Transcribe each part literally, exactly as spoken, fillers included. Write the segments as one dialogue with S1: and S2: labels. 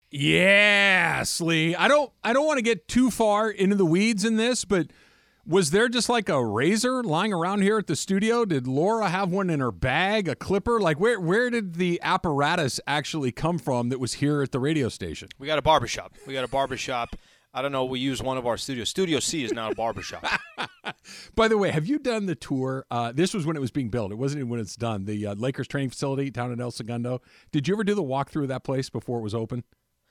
S1: Yeah, Slee. I don't I don't want to get too far into the weeds in this, but was there just like a razor lying around here at the studio? Did Laura have one in her bag, a clipper? Like where where did the apparatus actually come from that was here at the radio station?
S2: We got a barbershop. We got a barbershop. I don't know. We use one of our studios. Studio C is now a barbershop.
S1: By the way, have you done the tour? Uh, this was when it was being built. It wasn't even when it's done. The uh, Lakers training facility down in El Segundo. Did you ever do the walkthrough of that place before it was open?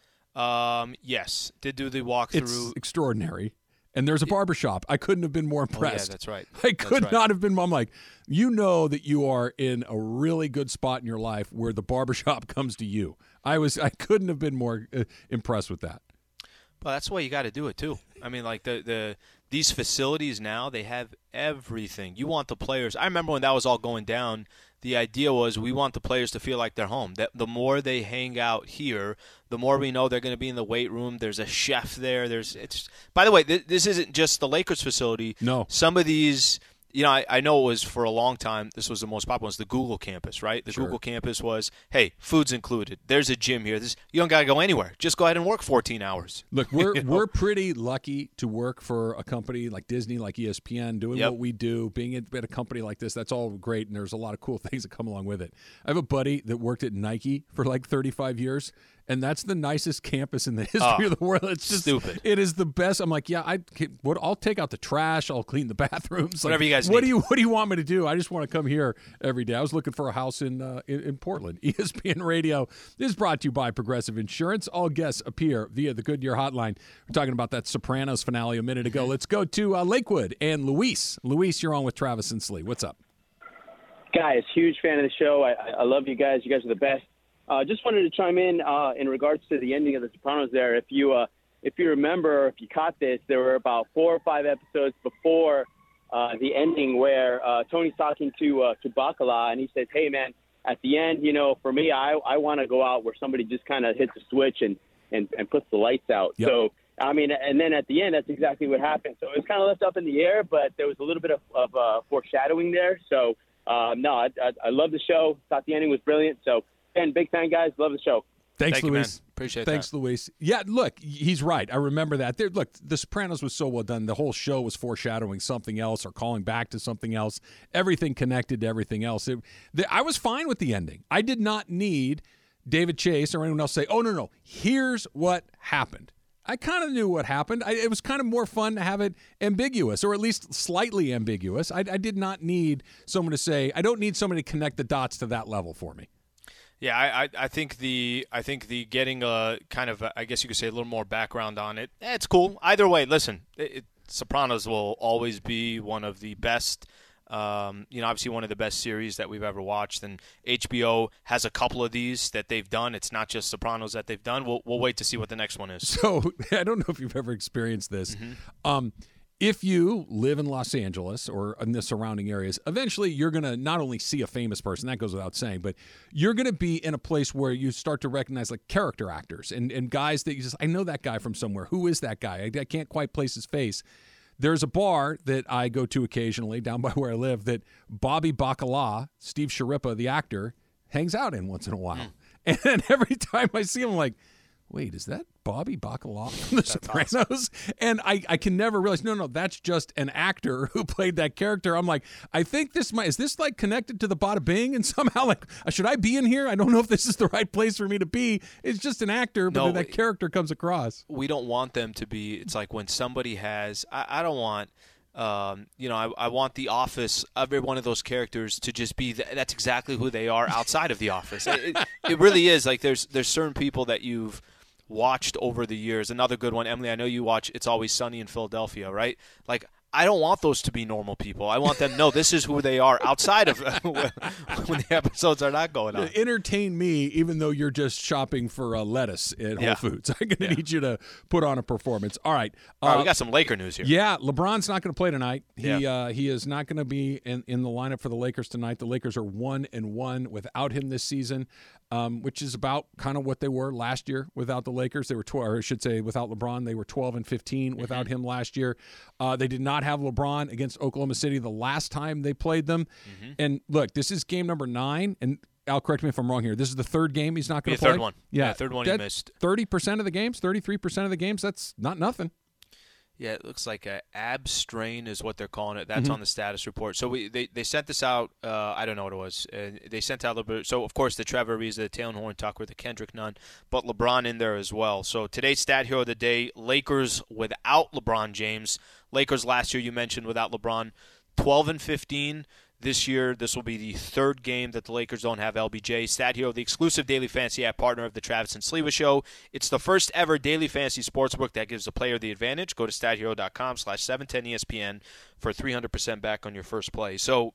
S2: Um, yes. Did do the walkthrough.
S1: It's extraordinary. And there's a barbershop. I couldn't have been more impressed.
S2: Oh, yeah, that's right.
S1: I could
S2: right.
S1: not have been. I'm like, you know that you are in a really good spot in your life where the barbershop comes to you. I was. I couldn't have been more uh, impressed with that.
S2: Well, that's why you got to do it too. I mean, like the, the these facilities now, they have everything. You want the players. I remember when that was all going down, the idea was we want the players to feel like they're home. That the more they hang out here, the more we know they're going to be in the weight room. There's a chef there. There's it's. By the way, th- this isn't just the Lakers facility.
S1: No.
S2: Some of these. You know, I, I know it was for a long time, this was the most popular, was the Google campus, right? The
S1: Sure.
S2: Google campus was, hey, food's included. There's a gym here. This, you don't got to go anywhere. Just go ahead and work fourteen hours.
S1: Look, we're
S2: You know?
S1: we're pretty lucky to work for a company like Disney, like E S P N, doing
S2: Yep.
S1: what we do, being at at a company like this. That's all great, and there's a lot of cool things that come along with it. I have a buddy that worked at Nike for like thirty-five years, and that's the nicest campus in the history
S2: Oh,
S1: of the world. It's just
S2: stupid.
S1: It is the best. I'm like, yeah, I can, what, I'll take out the trash. I'll clean the bathrooms.
S2: Whatever
S1: like,
S2: you guys
S1: What
S2: need.
S1: do you What do you want me to do? I just want to come here every day. I was looking for a house in uh, in, in Portland. E S P N Radio is brought to you by Progressive Insurance. All guests appear via the Goodyear Hotline. We're talking about that Sopranos finale a minute ago. Let's go to uh, Lakewood and Luis. Luis, you're on with Travis and Slee. What's up?
S3: Guys, huge fan of the show. I, I love you guys. You guys are the best. Uh, just wanted to chime in uh, in regards to the ending of The Sopranos there. If you uh, if you remember, if you caught this, there were about four or five episodes before uh, the ending where uh, Tony's talking to uh, to Bacala, and he says, hey, man, at the end, you know, for me, I, I want to go out where somebody just kind of hits a switch and, and, and puts the lights out.
S1: Yep.
S3: So, I mean, and then at the end, that's exactly what happened. So it was kind of left up in the air, but there was a little bit of, of uh, foreshadowing there. So, um, no, I, I, I love the show. Thought the ending was brilliant. So, again, big fan, guys. Love the show.
S1: Thanks,
S2: Thank you,
S1: Luis.
S2: man. Appreciate
S1: Thanks,
S2: that.
S1: Luis. Yeah, look, he's right. I remember that. There, look, The Sopranos was so well done. The whole show was foreshadowing something else or calling back to something else. Everything connected to everything else. It, the, I was fine with the ending. I did not need David Chase or anyone else say, oh, no, no, here's what happened. I kind of knew what happened. I, it was kind of more fun to have it ambiguous, or at least slightly ambiguous. I, I did not need someone to say, I don't need someone to connect the dots to that level for me.
S2: Yeah, I, I I think the I think the getting a kind of a, I guess you could say a little more background on it. Eh, it's cool. Either way, listen, it, it, Sopranos will always be one of the best. Um, you know, obviously one of the best series that we've ever watched, and H B O has a couple of these that they've done. It's not just Sopranos that they've done. We'll we'll wait to see what the next one is.
S1: So I don't know if you've ever experienced this.
S2: Mm-hmm.
S1: Um, if you live in Los Angeles or in the surrounding areas, eventually you're going to not only see a famous person, that goes without saying, but you're going to be in a place where you start to recognize like character actors and, and guys that you just, I know that guy from somewhere. Who is that guy? I, I can't quite place his face. There's a bar that I go to occasionally down by where I live that Bobby Bacala, Steve Sciarippa, the actor, hangs out in once in a while. Mm. And every time I see him, I'm like, wait, is that Bobby Bacala from The Sopranos? Awesome. And I, I can never realize, no, no, that's just an actor who played that character. I'm like, I think this might, is this like connected to the Bada Bing? And somehow like, should I be in here? I don't know if this is the right place for me to be. It's just an actor, but
S2: No,
S1: then that character comes across.
S2: We don't want them to be, it's like when somebody has, I, I don't want, um, you know, I, I want The Office, every one of those characters to just be, th- that's exactly who they are outside of The Office. It, it, it really is. Like there's, there's certain people that you've watched over the years. Another good one, Emily, I know you watch It's Always Sunny in Philadelphia, right? Like, I don't want those to be normal people. I want them, no, this is who they are outside of when the episodes are not going on.
S1: Entertain me, even though you're just shopping for uh, lettuce at Whole
S2: Yeah.
S1: Foods. I'm going to
S2: Yeah.
S1: need you to put on a performance. All right.
S2: All right,
S1: Uh,
S2: we got some Laker news here.
S1: Yeah, LeBron's not going to play tonight. He
S2: Yeah.
S1: uh, he is not going to be in, in the lineup for the Lakers tonight. The Lakers are one and one without him this season, um, which is about kind of what they were last year without the Lakers. They were twelve, or I should say, without LeBron, they were twelve and fifteen without
S2: Mm-hmm.
S1: him last year. Uh, they did not have LeBron against Oklahoma City the last time they played them.
S2: Mm-hmm.
S1: And look, this is game number nine, and Al, correct me if I'm wrong here. This is the third game he's not going to
S2: play?
S1: play?
S2: Third one.
S1: Yeah,
S2: yeah third one he missed.
S1: thirty percent of the games, thirty-three percent of the games, that's not nothing.
S2: Yeah, it looks like a ab strain is what they're calling it. That's
S1: mm-hmm.
S2: on the status report. So we they, they sent this out. Uh, I don't know what it was. Uh, they sent out a little bit. So, of course, the Trevor Ariza, the Taylor Horn Tucker, the Kendrick Nunn, but LeBron in there as well. So today's stat hero of the day, Lakers without LeBron James. Lakers last year, you mentioned, without LeBron, twelve and fifteen. This year, this will be the third game that the Lakers don't have L B J. Stat Hero, the exclusive daily fantasy app partner of the Travis and Sleva Show. It's the first ever daily fantasy sportsbook that gives the player the advantage. Go to stathero.com slash 710 ESPN for three hundred percent back on your first play. So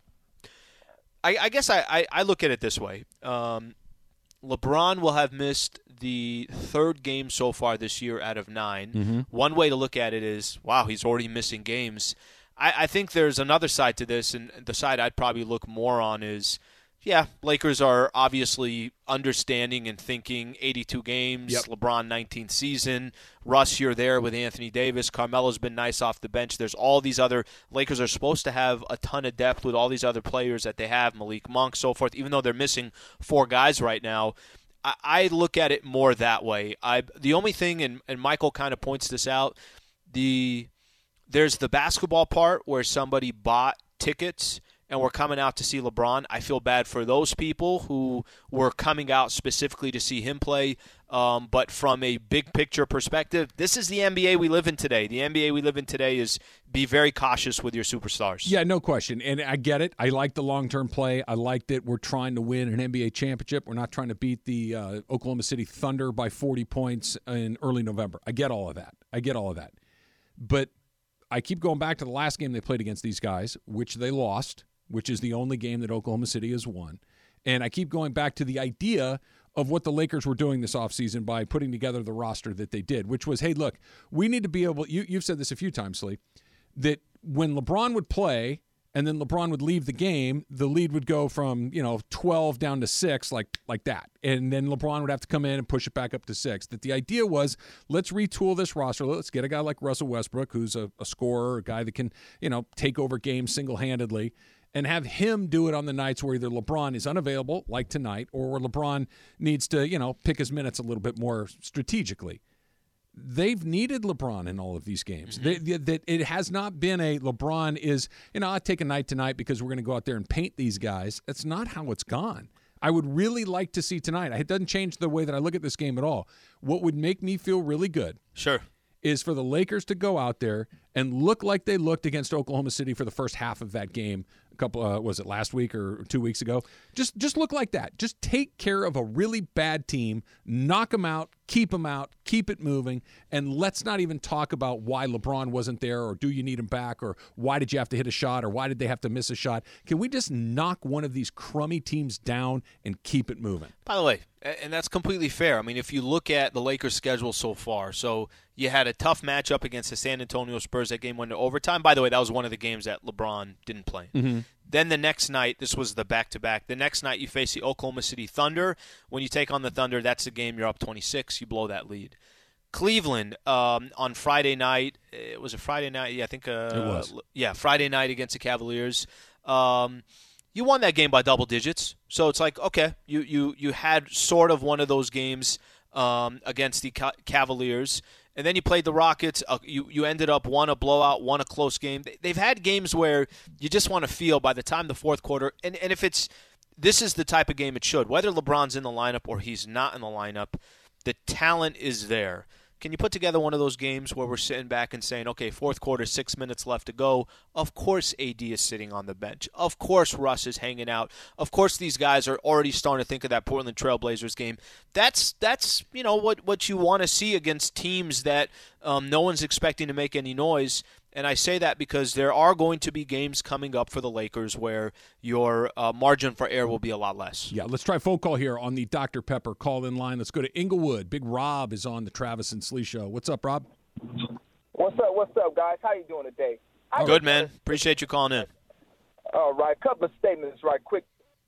S2: I, I guess I, I, I look at it this way. Um, LeBron will have missed the third game so far this year out of nine.
S1: Mm-hmm.
S2: One way to look at it is, wow, he's already missing games. I, I think there's another side to this, and the side I'd probably look more on is, yeah, Lakers are obviously understanding and thinking eighty-two games,
S1: yep.
S2: LeBron nineteenth season, Russ, you're there with Anthony Davis, Carmelo's been nice off the bench. There's all these other – Lakers are supposed to have a ton of depth with all these other players that they have, Malik Monk, so forth, even though they're missing four guys right now. I, I look at it more that way. I The only thing, and, and Michael kind of points this out, the – there's the basketball part where somebody bought tickets and were coming out to see LeBron. I feel bad for those people who were coming out specifically to see him play. Um, but from a big picture perspective, this is the N B A we live in today. The N B A we live in today is be very cautious with your superstars.
S1: Yeah, no question. And I get it. I like the long-term play. I like that we're trying to win an N B A championship. We're not trying to beat the uh, Oklahoma City Thunder by forty points in early November. I get all of that. I get all of that. But I keep going back to the last game they played against these guys, which they lost, which is the only game that Oklahoma City has won. And I keep going back to the idea of what the Lakers were doing this offseason by putting together the roster that they did, which was, hey, look, we need to be able – you, you've said this a few times, Slee, that when LeBron would play and then LeBron would leave the game, the lead would go from, you know, twelve down to six like like that. And then LeBron would have to come in and push it back up to six. That the idea was, let's retool this roster. Let's get a guy like Russell Westbrook, who's a, a scorer, a guy that can, you know, take over games single-handedly, and have him do it on the nights where either LeBron is unavailable, like tonight, or where LeBron needs to, you know, pick his minutes a little bit more strategically. They've needed LeBron in all of these games. Mm-hmm. They, they, it has not been a LeBron is, you know, I'll take a night tonight because we're going to go out there and paint these guys. That's not how it's gone. I would really like to see tonight. It doesn't change the way that I look at this game at all. What would make me feel really good
S2: sure.
S1: is for the Lakers to go out there and look like they looked against Oklahoma City for the first half of that game. A couple, uh, was it last week or two weeks ago? Just, just look like that. Just take care of a really bad team, knock them out, keep them out, keep it moving, and let's not even talk about why LeBron wasn't there, or do you need him back, or why did you have to hit a shot, or why did they have to miss a shot. Can we just knock one of these crummy teams down and keep it moving?
S2: By the way, and that's completely fair. I mean, if you look at the Lakers' schedule so far, so you had a tough matchup against the San Antonio Spurs. That game went to overtime. By the way, that was one of the games that LeBron didn't play.
S1: Mm-hmm.
S2: Then the next night, this was the back-to-back. The next night, you face the Oklahoma City Thunder. When you take on the Thunder, that's the game you're up twenty-six. You blow that lead. Cleveland um, on Friday night. It was a Friday night. Yeah, I think. Uh,
S1: it was.
S2: Yeah, Friday night against the Cavaliers. Um, you won that game by double digits. So it's like, okay, you you you had sort of one of those games um, against the Ca- Cavaliers. And then you played the Rockets. Uh, you you ended up one a blowout, one a close game. They've had games where you just want to feel by the time the fourth quarter, and, and if it's this is the type of game it should. Whether LeBron's in the lineup or he's not in the lineup, the talent is there. Can you put together one of those games where we're sitting back and saying, okay, fourth quarter, six minutes left to go. Of course A D is sitting on the bench. Of course Russ is hanging out. Of course these guys are already starting to think of that Portland Trailblazers game. That's, that's you know, what, what you want to see against teams that um, no one's expecting to make any noise. And I say that because there are going to be games coming up for the Lakers where your uh, margin for error will be a lot less.
S1: Yeah, let's try a phone call here on the Doctor Pepper call-in line. Let's go to Inglewood. Big Rob is on the Travis and Slee Show. What's up, Rob?
S4: What's up? What's up, guys? How you doing today? I
S2: Good, man. Appreciate you calling in.
S4: All right, couple of statements right quick.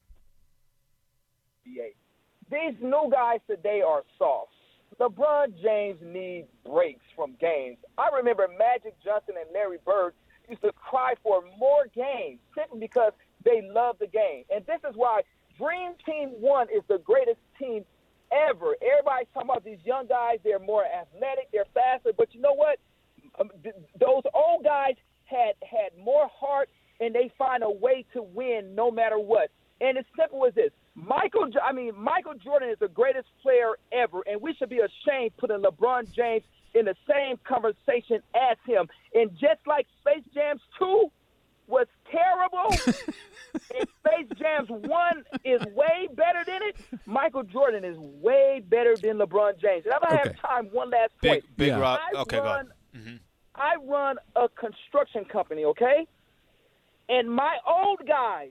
S4: These new guys today are soft. LeBron James needs breaks from games. I remember Magic Johnson and Larry Bird used to cry for more games simply because they love the game. And this is why Dream Team One is the greatest team ever. Everybody's talking about these young guys. They're more athletic. They're faster. But you know what? Um, th- those old guys had had more heart, and they find a way to win no matter what. And it's simple as this. Michael, I mean, Michael Jordan is the greatest player ever, and we should be ashamed putting LeBron James in the same conversation as him. And just like Space Jam two was terrible, and Space Jam one is way better than it, Michael Jordan is way better than LeBron James. And I'm going to
S1: Okay.
S4: have time, one last point.
S2: Big, big
S1: Yeah.
S2: rock.
S4: I
S2: Okay,
S4: run,
S2: go ahead. Mm-hmm.
S4: I run a construction company, okay? And my old guys,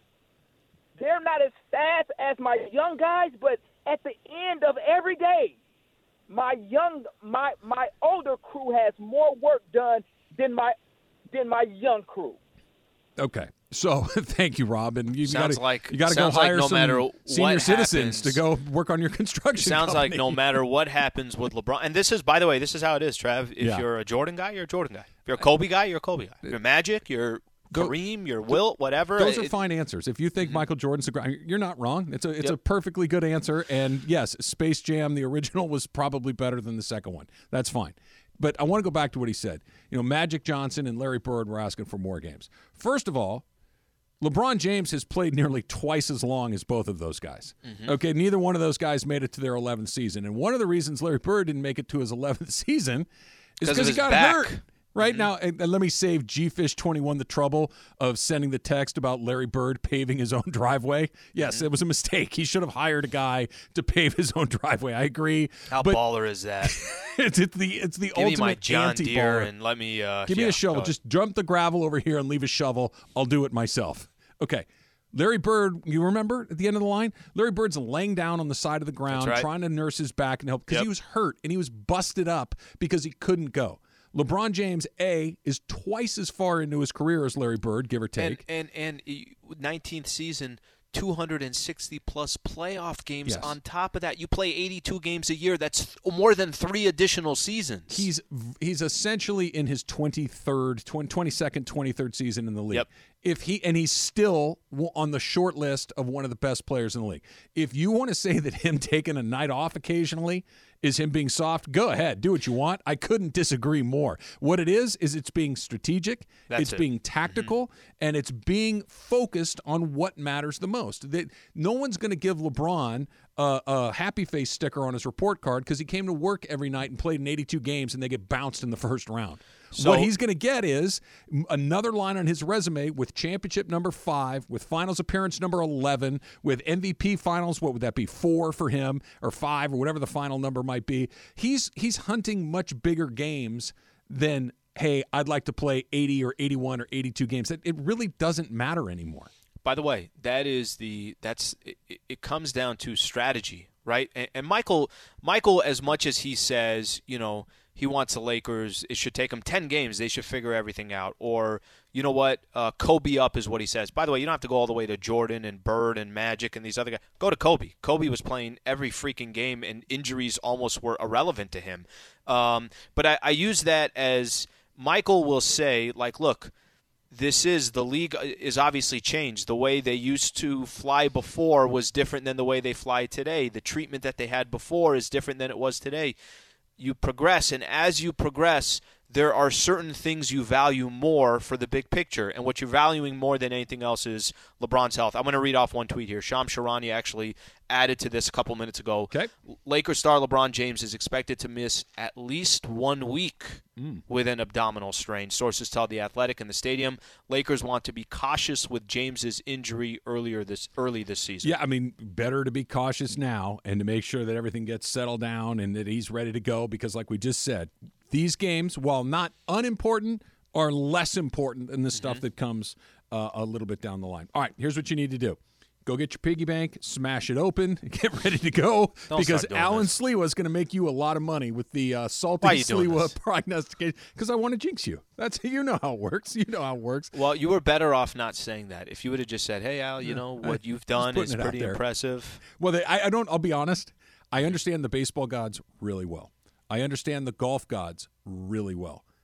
S4: they're not as fast as my young guys, but at the end of every day, my young, my my older crew has more work done than my than my young crew.
S1: Okay. So thank you, Rob. And you
S2: Sounds
S1: gotta,
S2: like-
S1: you got to go
S2: sounds like
S1: hire
S2: no
S1: some
S2: matter
S1: senior
S2: what
S1: citizens
S2: happens-
S1: to go work on your construction
S2: Sounds like
S1: company.
S2: no matter what happens with LeBron, and this is, by the way, this is how it is, Trav. If
S1: Yeah.
S2: you're a Jordan guy, you're a Jordan guy. If you're a Kobe guy, you're a Kobe guy. If you're Magic, you're
S1: Tho-
S2: Kareem, you're Wilt, whatever.
S1: Those are
S2: It-
S1: fine answers. If you think Michael Jordan's a great, you're not wrong. It's a it's a
S2: Yep.
S1: perfectly good answer. And yes, Space Jam, the original, was probably better than the second one. That's fine. But I want to go back to what he said. You know, Magic Johnson and Larry Bird were asking for more games. First of all, LeBron James has played nearly twice as long as both of those guys.
S2: Mm-hmm.
S1: Okay, neither one of those guys made it to their eleventh season. And one of the reasons Larry Bird didn't make it to his eleventh season is
S2: 'Cause of
S1: because he
S2: his
S1: got
S2: back.
S1: hurt. Right now, and, and let me save G Fish twenty-one the trouble of sending the text about Larry Bird paving his own driveway. Yes, it was a mistake. He should have hired a guy to pave his own driveway. I agree.
S2: How
S1: but
S2: baller is that?
S1: it's, it's the it's the
S2: Give me
S1: ultimate
S2: my John Deere
S1: anti-baller.
S2: and let me uh,
S1: Give me
S2: yeah,
S1: a shovel.
S2: go ahead.
S1: Just dump the gravel over here and leave a shovel. I'll do it myself. Okay. Larry Bird, you remember at the end of the line? Larry Bird's laying down on the side of the ground
S2: right.
S1: trying to nurse his back and help because
S2: Yep.
S1: he was hurt and he was busted up because he couldn't go. LeBron James, A, is twice as far into his career as Larry Bird, give or take.
S2: And and and nineteenth season, two hundred sixty plus playoff games.
S1: Yes.
S2: On top of that, you play eighty-two games a year. That's more than three additional seasons.
S1: He's he's essentially in his twenty-third, twenty-second, twenty-third season in the league.
S2: Yep.
S1: If he and he's still on the short list of one of the best players in the league. If you want to say that him taking a night off occasionally is him being soft, go ahead, do what you want. I couldn't disagree more. What it is is it's being strategic,
S2: That's
S1: it's
S2: it.
S1: being tactical, and it's being focused on what matters the most. That no one's going to give LeBron a, a happy face sticker on his report card because he came to work every night and played in eighty-two games and they get bounced in the first round.
S2: So-
S1: what he's going to get is m- another line on his resume with championship number five, with finals appearance number eleven, with M V P finals. What would that be? Four for him or five or whatever the final number might be. He's he's hunting much bigger games than, hey, I'd like to play eighty or eighty-one or eighty-two games. It, it really doesn't matter anymore.
S2: By the way, that is the that's it, it comes down to strategy, right? And, and Michael, Michael, as much as he says, you know, he wants the Lakers, it should take them ten games. They should figure everything out. Or, you know what, uh, Kobe up is what he says. By the way, you don't have to go all the way to Jordan and Bird and Magic and these other guys. Go to Kobe. Kobe was playing every freaking game, and injuries almost were irrelevant to him. Um, but I, I use that as Michael will say, like, look, this is the league is obviously changed. The way they used to fly before was different than the way they fly today. The treatment that they had before is different than it was today. You progress, and as you progress, there are certain things you value more for the big picture, and what you're valuing more than anything else is LeBron's health. I'm going to read off one tweet here. Shams Charania actually added to this a couple minutes ago.
S1: Okay.
S2: Lakers star LeBron James is expected to miss at least one week
S1: Mm.
S2: with an abdominal strain. Sources tell The Athletic in the stadium. Lakers want to be cautious with James's injury earlier this early this season.
S1: Yeah, I mean, better to be cautious now and to make sure that everything gets settled down and that he's ready to go because, like we just said, these games, while not unimportant, are less important than the stuff
S2: Mm-hmm.
S1: that comes uh, a little bit down the line. All right, here's what you need to do. Go get your piggy bank, smash it open, get ready to go
S2: Don't
S1: because
S2: start doing
S1: Alan
S2: this.
S1: Sliwa is going to make you a lot of money with the uh, salty
S2: Why are you doing
S1: Sliwa
S2: this?
S1: prognostication because I want to jinx you. That's you know how it works. You know how it works.
S2: Well, you were better off not saying that. If you would have just said, "Hey, Al, you know what you've done
S1: putting
S2: is
S1: it out
S2: pretty
S1: there.
S2: impressive."
S1: Well, they, I, I don't. I'll be honest. I understand the baseball gods really well. I understand the golf gods really well.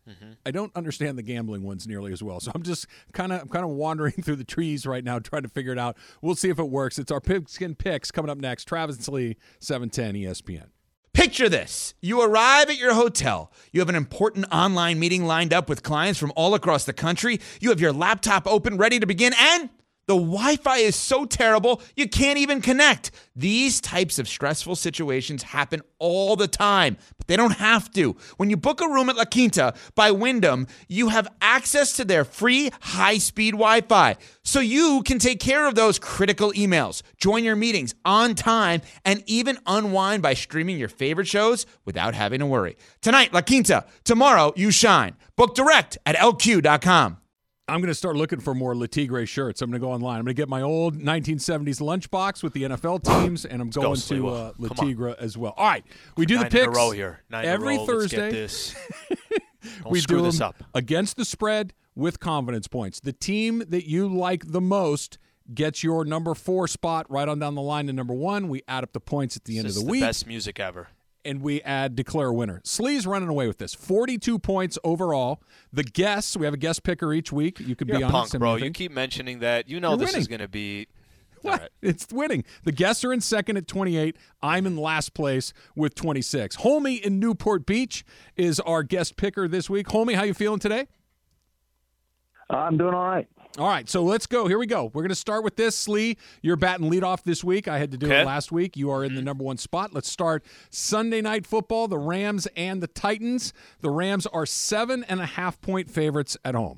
S2: Mm-hmm.
S1: I don't understand the gambling ones nearly as well. So I'm just kind of kind of wandering through the trees right now trying to figure it out. We'll see if it works. It's our Pigskin Picks coming up next. Travis Lee, seven ten E S P N.
S5: Picture this. You arrive at your hotel. You have an important online meeting lined up with clients from all across the country. You have your laptop open, ready to begin, and the Wi-Fi is so terrible, you can't even connect. These types of stressful situations happen all the time, but they don't have to. When you book a room at La Quinta by Wyndham, you have access to their free high-speed Wi-Fi, so you can take care of those critical emails, join your meetings on time, and even unwind by streaming your favorite shows without having to worry. Tonight, La Quinta. Tomorrow, you shine. Book direct at L Q dot com.
S1: I'm going to start looking for more Le Tigre shirts. I'm going to go online. I'm going to get my old nineteen seventies lunchbox with the N F L teams, and I'm going
S2: go,
S1: to uh, Le Tigre as well. All right, we do
S2: Nine
S1: the picks
S2: in a row here. Nine
S1: every
S2: in a row.
S1: Thursday.
S2: Let's get this. Don't
S1: we
S2: screw
S1: do
S2: this
S1: them
S2: up.
S1: against the spread with confidence points. The team that you like the most gets your number four spot right on down the line to number one. We add up the points at the end
S2: This
S1: of
S2: is
S1: the
S2: the
S1: week.
S2: best music ever.
S1: And we add declare a winner. Slee's running away with this. forty-two points overall. The guests, we have a guest picker each week. You could
S2: You're
S1: be
S2: a
S1: on
S2: punk,
S1: it,
S2: bro.
S1: anything.
S2: You keep mentioning that. You know
S1: You're
S2: this
S1: winning.
S2: is going to be.
S1: What?
S2: All right.
S1: It's winning. The guests are in second at twenty-eight. I'm in last place with twenty-six. Holmey in Newport Beach is our guest picker this week. Holmey, how you feeling today?
S3: I'm doing all right.
S1: All right, so let's go. Here we go. We're going to start with this. Slee, you're batting leadoff this week. I had to do
S2: Okay.
S1: it last week. You are in the number one spot. Let's start Sunday Night Football, the Rams and the Titans. The Rams are seven and a half point favorites at home.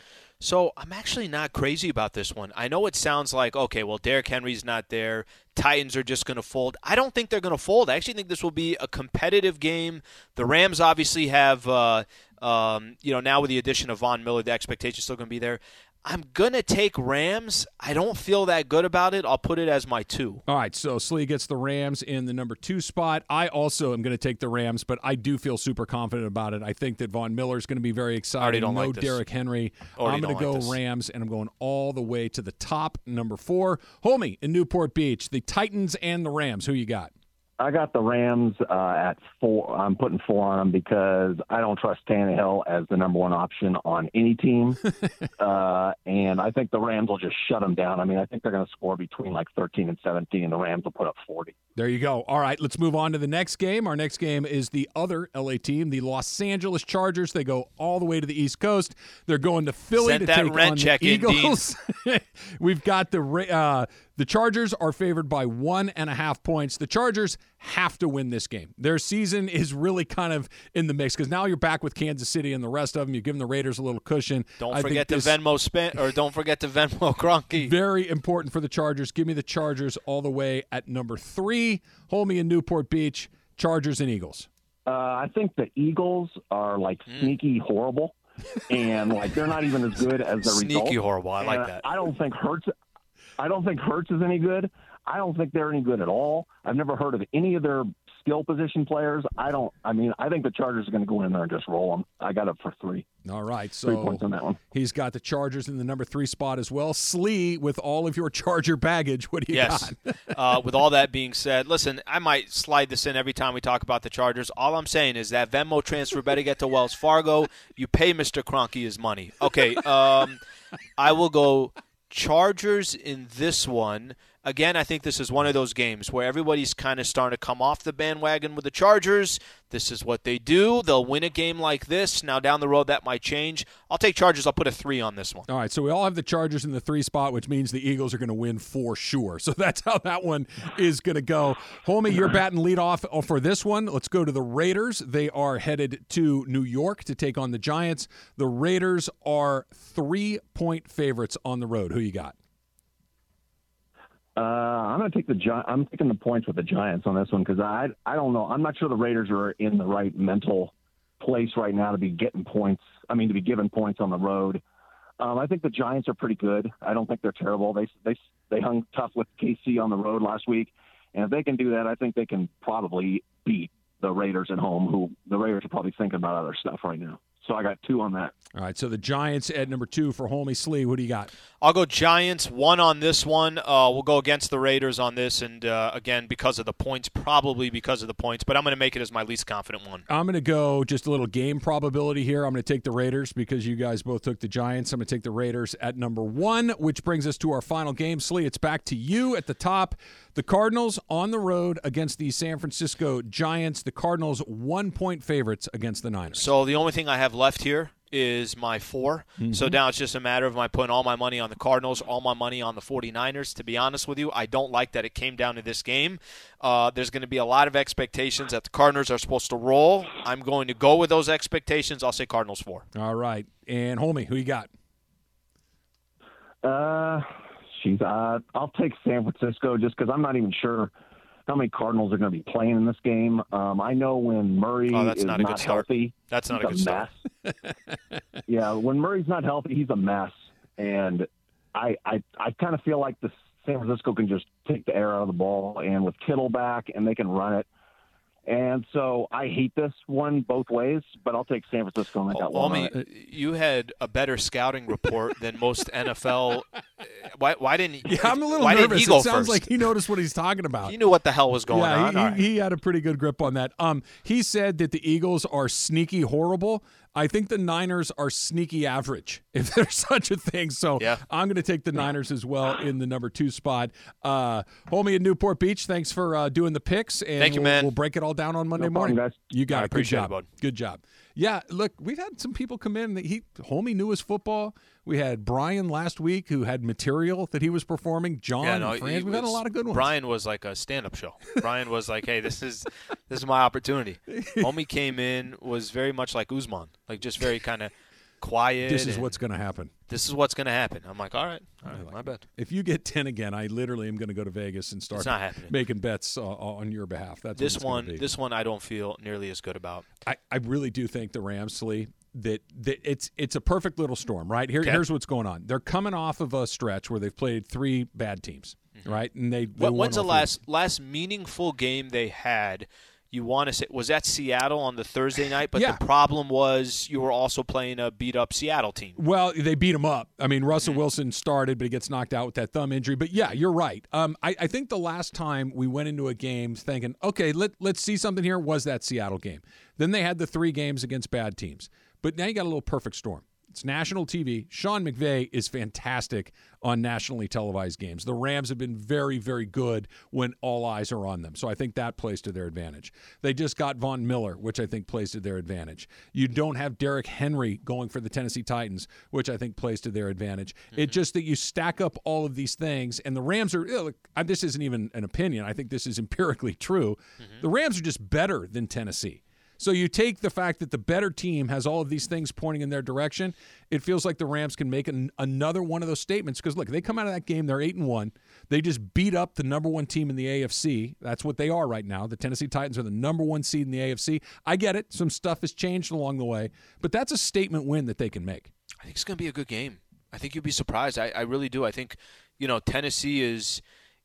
S2: So I'm actually not crazy about this one. I know it sounds like, okay, well, Derrick Henry's not there. Titans are just going to fold. I don't think they're going to fold. I actually think this will be a competitive game. The Rams obviously have, uh, um, you know, now with the addition of Von Miller, the expectation is still going to be there. I'm going to take Rams. I don't feel that good about it. I'll put it as my two.
S1: All right, so Slee gets the Rams in the number two spot. I also am going to take the Rams, but I do feel super confident about it. I think that Von Miller is going to be very excited.
S2: don't
S1: no
S2: like this.
S1: Derrick Henry.
S2: Already
S1: I'm going to
S2: don't
S1: go
S2: like this.
S1: Rams, and I'm going all the way to the top, number four. Holmey in Newport Beach, the Titans and the Rams. Who you got?
S3: I got the Rams uh, at four. I'm putting four on them because I don't trust Tannehill as the number one option on any team. uh, and I think the Rams will just shut them down. I mean, I think they're going to score between like thirteen and seventeen, and the Rams will put up forty.
S1: There you go. All right, let's move on to the next game. Our next game is the other L A team, the Los Angeles Chargers. They go all the way to the East Coast. They're going to Philly
S2: Sent
S1: to
S2: that
S1: take
S2: rent
S1: on
S2: check
S1: the
S2: in, Dean.
S1: Eagles. We've got the Ra- uh, the Chargers are favored by one and a half points. The Chargers have to win this game. Their season is really kind of in the mix because now you're back with Kansas City and the rest of them. You're giving the Raiders a little cushion.
S2: Don't
S1: I
S2: forget
S1: think
S2: the
S1: this-
S2: Venmo spin, or don't forget the Venmo Cronky.
S1: Very important for the Chargers. Give me the Chargers all the way at number three. Holmey in Newport Beach, Chargers and Eagles.
S3: Uh, I think the Eagles are like
S2: Mm.
S3: sneaky horrible, and like they're not even as good as the
S2: Sneaky
S3: result.
S2: horrible. I like
S3: And
S2: that.
S3: I don't think Hurts. I don't think Hurts is any good. I don't think they're any good at all. I've never heard of any of their skill position players. I don't. I mean, I think the Chargers are going to go in there and just roll them. I got it for three.
S1: All right,
S3: Three
S1: so
S3: points on that one.
S1: he's got the Chargers in the number three spot as well. Slee, with all of your Charger baggage, what do you
S2: Yes.
S1: got?
S2: uh, with all that being said, listen, I might slide this in every time we talk about the Chargers. All I'm saying is that Venmo transfer better get to Wells Fargo. You pay Mister Cronky his money. Okay, um, I will go Chargers in this one. Again, I think this is one of those games where everybody's kind of starting to come off the bandwagon with the Chargers. This is what they do. They'll win a game like this. Now, down the road, that might change. I'll take Chargers. I'll put a three on this one.
S1: All right, so we all have the Chargers in the three spot, which means the Eagles are going to win for sure. So that's how that one is going to go. Holmey, you're batting leadoff for this one. Let's go to the Raiders. They are headed to New York to take on the Giants. The Raiders are three-point favorites on the road. Who you got?
S3: Uh, I'm going to take the Gi- I'm taking the points with the Giants on this one because I I don't know. I'm not sure the Raiders are in the right mental place right now to be getting points. I mean, to be given points on the road. Um, I think the Giants are pretty good. I don't think they're terrible. They they they hung tough with K C on the road last week, and if they can do that, I think they can probably beat the Raiders at home. Who the Raiders are probably thinking about other stuff right now.
S6: So I got two on that.
S1: All right, so the Giants at number two for Holmey. Slee, what do you got?
S2: I'll go Giants, one on this one. Uh, we'll go against the Raiders on this, and uh, again, because of the points, probably because of the points, but I'm going to make it as my least confident one.
S1: I'm going to go just a little game probability here. I'm going to take the Raiders because you guys both took the Giants. I'm going to take the Raiders at number one, which brings us to our final game. Slee, it's back to you at the top. The Cardinals on the road against the San Francisco Giants. The Cardinals one-point favorites against the Niners.
S2: So the only thing I have left here is my four. Mm-hmm. So now it's just a matter of my putting all my money on the Cardinals, all my money on the 49ers. To be honest with you, I don't like that it came down to this game. Uh, there's going to be a lot of expectations that the Cardinals are supposed to roll. I'm going to go with those expectations. I'll say Cardinals four.
S1: All right. And Holmey, who you got?
S6: Uh, she's, uh, I'll take San Francisco just because I'm not even sure how many Cardinals are going to be playing in this game. Um, I know when Murray
S2: oh, that's
S6: is
S2: not, a
S6: not
S2: good start.
S6: healthy,
S2: that's not
S6: he's
S2: a good
S6: a
S2: start.
S6: mess. Yeah, when Murray's not healthy, he's a mess. And I, I, I kind of feel like the San Francisco can just take the air out of the ball, and with Kittle back, and they can run it. And so I hate this one both ways, but I'll take San Francisco and I got one.
S2: Holmey, you had a better scouting report than most N F L. Why, why didn't?
S1: Yeah, I'm a little
S2: why
S1: nervous.
S2: Didn't he go
S1: it sounds
S2: first?
S1: like he noticed what he's talking about.
S2: He knew what the hell was going
S1: yeah,
S2: on.
S1: He,
S2: right.
S1: he had a pretty good grip on that. Um, he said that the Eagles are sneaky horrible. I think the Niners are sneaky average, if there's such a thing. So
S2: yeah.
S1: I'm going to take the Niners as well in the number two spot. Uh, Holmey in Newport Beach, thanks for uh, doing the picks. And
S2: Thank you,
S1: we'll,
S2: man.
S1: We'll break it all down on Monday
S6: No
S1: morning.
S6: problem, guys.
S1: You got
S2: I
S1: it. Good
S2: appreciate
S1: job.
S2: it, bud.
S1: Good job. Yeah, look, we've had some people come in. He Holmey knew his football. We had Brian last week who had material that he was performing. John,
S2: yeah, no,
S1: and Franz. We've had a lot of good ones.
S2: Brian was like a stand-up show. Brian was like, "Hey, this is this is my opportunity." Homie came in, was very much like Usman, like just very kind of quiet.
S1: This is what's going to happen.
S2: This is what's going to happen. I'm like, all right, all right, my bad.
S1: If you get ten again, I literally am going to go to Vegas and start
S2: it's not happening.
S1: making bets uh, on your behalf. That's
S2: this
S1: what
S2: one.
S1: Be.
S2: This one, I don't feel nearly as good about.
S1: I, I really do think the Rams, Lee, that, that it's it's a perfect little storm, right? Here,
S2: okay.
S1: Here's what's going on. They're coming off of a stretch where they've played three bad teams, mm-hmm. right? And they, they
S2: what, when's the last
S1: three.
S2: last meaningful game they had? You want to say was that Seattle on the Thursday night, but
S1: yeah.
S2: the problem was you were also playing a beat up Seattle team.
S1: Well, they beat him up. I mean, Russell
S2: mm-hmm.
S1: Wilson started, but he gets knocked out with that thumb injury. But yeah, you're right. Um, I, I think the last time we went into a game thinking, okay, let let's see something here, was that Seattle game. Then they had the three games against bad teams. But now you got a little perfect storm. It's national T V. Sean McVay is fantastic on nationally televised games. The Rams have been very, very good when all eyes are on them. So I think that plays to their advantage. They just got Von Miller, which I think plays to their advantage. You don't have Derrick Henry going for the Tennessee Titans, which I think plays to their advantage. Mm-hmm. It's just that you stack up all of these things, and the Rams are, look, this isn't even an opinion. I think this is empirically true. Mm-hmm. The Rams are just better than Tennessee. So you take the fact that the better team has all of these things pointing in their direction, it feels like the Rams can make an, another one of those statements. Because, look, they come out of that game, they're eight and one. They just beat up the number one team in the A F C. That's what they are right now. The Tennessee Titans are the number one seed in the A F C. I get it. Some stuff has changed along the way. But that's a statement win that they can make.
S2: I think it's going to be a good game. I think you'd be surprised. I, I really do. I think, you know, Tennessee is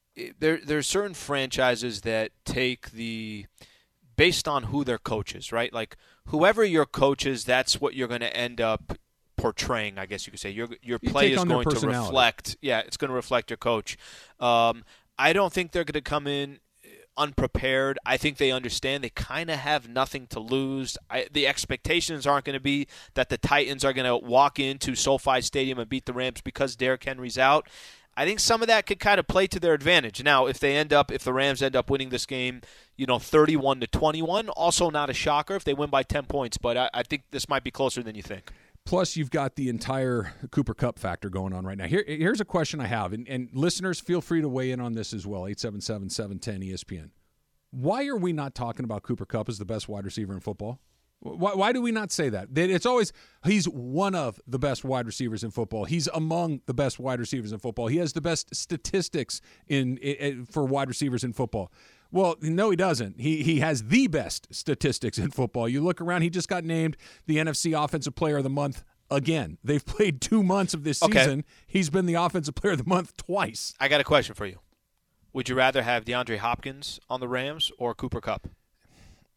S2: – there. there are certain franchises that take the – based on who their coach is, right? Like whoever your coach is, that's what you're going to end up portraying, I guess you could say. Your your
S1: you
S2: play is going to reflect. Yeah, it's going to reflect your coach. Um, I don't think they're going to come in unprepared. I think they understand they kind of have nothing to lose. I, the expectations aren't going to be that the Titans are going to walk into SoFi Stadium and beat the Rams because Derrick Henry's out. I think some of that could kind of play to their advantage. Now, if they end up, if the Rams end up winning this game, you know, thirty-one to twenty-one, also not a shocker if they win by ten points. But I, I think this might be closer than you think.
S1: Plus, you've got the entire Cooper Kupp factor going on right now. Here, here's a question I have, and, and listeners, feel free to weigh in on this as well. eight seven seven, seven one zero, E S P N. Why are we not talking about Cooper Kupp as the best wide receiver in football? Why, why do we not say that? It's always he's one of the best wide receivers in football. He's among the best wide receivers in football. He has the best statistics in, in for wide receivers in football. Well, no, he doesn't. He he has the best statistics in football. You look around, he just got named the N F C Offensive Player of the Month again. They've played two months of this
S2: okay.
S1: season. He's been the Offensive Player of the Month twice.
S2: I got a question for you. Would you rather have DeAndre Hopkins on the Rams or Cooper Kupp?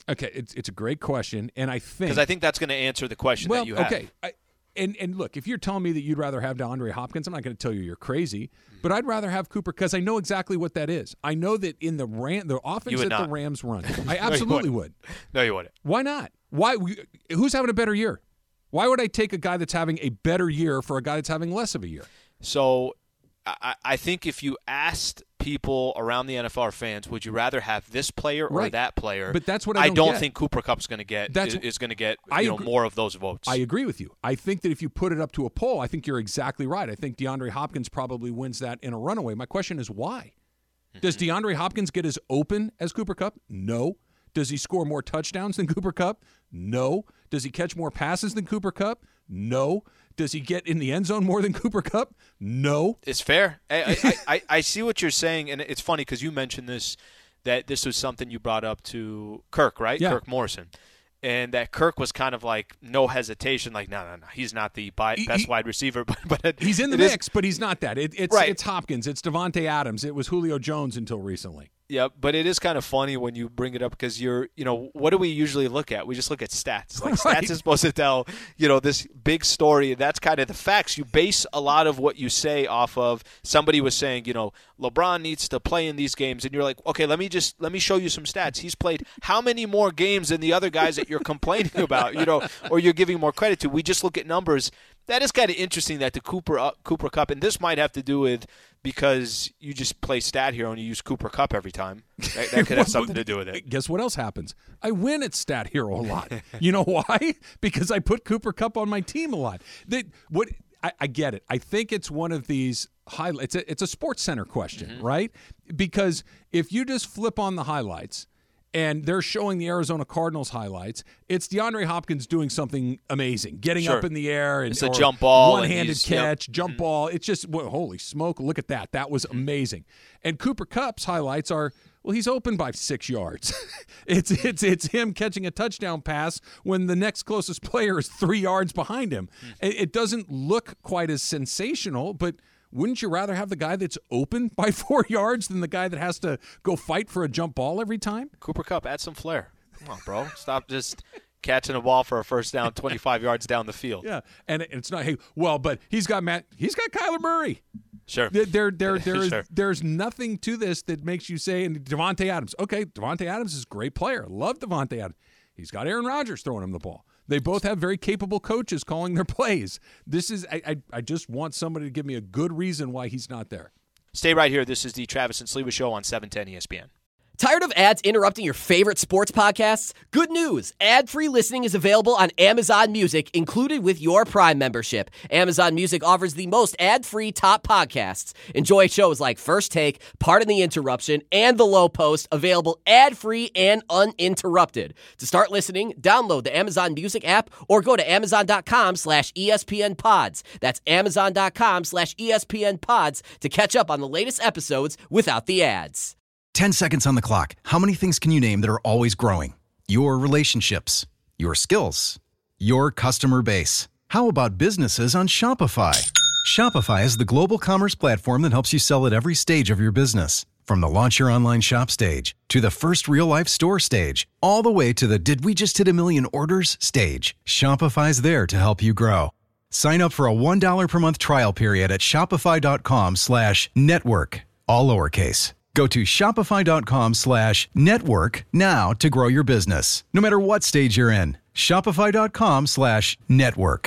S1: Okay, it's it's a great question, and I think
S2: Because I think that's going to answer the question
S1: well,
S2: that you have.
S1: okay, I, and and look, if you're telling me that you'd rather have DeAndre Hopkins, I'm not going to tell you you're crazy, but I'd rather have Cooper because I know exactly what that is. I know that in the Ram, the offense that
S2: not.
S1: the Rams run, I absolutely
S2: no,
S1: would.
S2: No, you wouldn't.
S1: Why not? Why? Who's having a better year? Why would I take a guy that's having a better year for a guy that's having less of a year?
S2: So I, I think if you asked people around the N F L fans, would you rather have this player or
S1: Right.
S2: that player?
S1: But that's what I don't
S2: don't
S1: get.
S2: think Cooper Kupp's going to get
S1: That's-
S2: is, is going to get
S1: I
S2: you know,
S1: agree-
S2: more of those votes.
S1: I agree with you. I think that if you put it up to a poll, I think you're exactly right. I think DeAndre Hopkins probably wins that in a runaway. My question is why? Does DeAndre Hopkins get as open as Cooper Kupp? No. Does he score more touchdowns than Cooper Kupp? No. Does he catch more passes than Cooper Kupp? No. Does he get in the end zone more than Cooper Kupp? No.
S2: It's fair. I, I, I, I see what you're saying, and it's funny because you mentioned this, that this was something you brought up to Kirk, right?
S1: Yeah.
S2: Kirk Morrison. And that Kirk was kind of like no hesitation, like, no, no, no, he's not the bi-
S1: He-
S2: best
S1: he-
S2: wide receiver. But, but it,
S1: He's in the
S2: it is-
S1: mix, but he's not that. It, it's
S2: Right.
S1: it's Hopkins. It's Devontae Adams. It was Julio Jones until recently.
S2: Yeah, but it is kind of funny when you bring it up because you're, you know, what do we usually look at? We just look at stats. Like
S1: Right.
S2: stats is supposed to tell, you know, this big story. That's kind of the facts. You base a lot of what you say off of. Somebody was saying, you know, LeBron needs to play in these games, and you're like, okay, let me just let me show you some stats. He's played how many more games than the other guys that you're complaining about, you know, or you're giving more credit to. We just look at numbers. That is kind of interesting that the Cooper uh, Cooper Kupp, and this might have to do with because you just play Stat Hero and you use Cooper Kupp every time. That, that could have something to do with it.
S1: Guess what else happens? I win at Stat Hero a lot. You know why? Because I put Cooper Kupp on my team a lot. That what I, I get it. I think it's one of these highlights. It's a, it's a Sports Center question,
S2: Mm-hmm.
S1: right? Because if you just flip on the highlights and they're showing the Arizona Cardinals highlights, it's DeAndre Hopkins doing something amazing, getting
S2: Sure.
S1: up in the air and
S2: It's a
S1: or
S2: jump ball and
S1: one-handed
S2: he's- yep.
S1: catch, jump ball. It's just well, holy smoke! Look at that. That was amazing. And Cooper Kupp's highlights are. Well, he's open by six yards. it's it's it's him catching a touchdown pass when the next closest player is three yards behind him. It, it doesn't look quite as sensational, but wouldn't you rather have the guy that's open by four yards than the guy that has to go fight for a jump ball every time?
S2: Cooper Kupp, add some flair. Come on, bro. Stop just catching a ball for a first down twenty-five yards down the field.
S1: Yeah, and it's not. Hey, well, but he's got Matt. He's got Kyler Murray.
S2: Sure.
S1: There, there, there, there is,
S2: Sure.
S1: there's nothing to this that makes you say, and Devontae Adams. Okay, Devontae Adams is a great player. Love Devontae Adams. He's got Aaron Rodgers throwing him the ball. They both have very capable coaches calling their plays. This is, I, I, I just want somebody to give me a good reason why he's not there.
S2: Stay right here. This is the Travis and Sleva Show on seven ten E S P N.
S7: Tired of ads interrupting your favorite sports podcasts? Good news! Ad-free listening is available on Amazon Music, included with your Prime membership. Amazon Music offers the most ad-free top podcasts. Enjoy shows like First Take, Pardon the Interruption, and The Low Post, available ad-free and uninterrupted. To start listening, download the Amazon Music app or go to amazon.com slash ESPN pods. That's amazon.com slash ESPN pods to catch up on the latest episodes without the ads.
S8: ten seconds on the clock. How many things can you name that are always growing? Your relationships, your skills, your customer base. How about businesses on Shopify? Shopify is the global commerce platform that helps you sell at every stage of your business. From the launch your online shop stage to the first real life store stage, all the way to the did we just hit a million orders stage. Shopify's there to help you grow. Sign up for a one dollar per month trial period at shopify.com slash network, all lowercase. Go to shopify.com slash network now to grow your business, no matter what stage you're in. Shopify.com slash network.